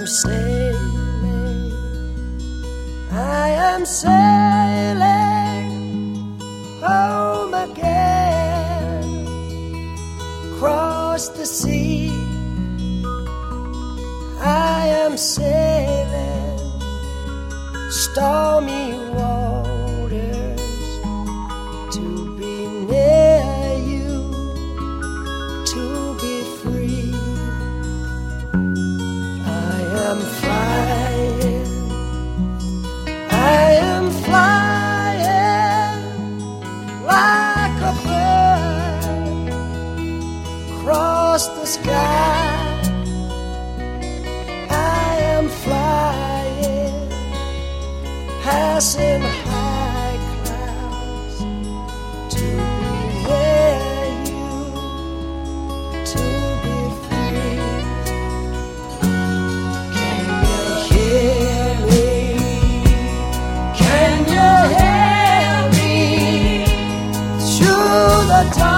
sailing, I am sailing home again, across the sea. I am sailing stormy waters to be near you, to be free. I am flying, I am flying like a bird across the sky. Flying, passing high clouds to be near you, to be free. Can you hear me? Can you hear me through the dark?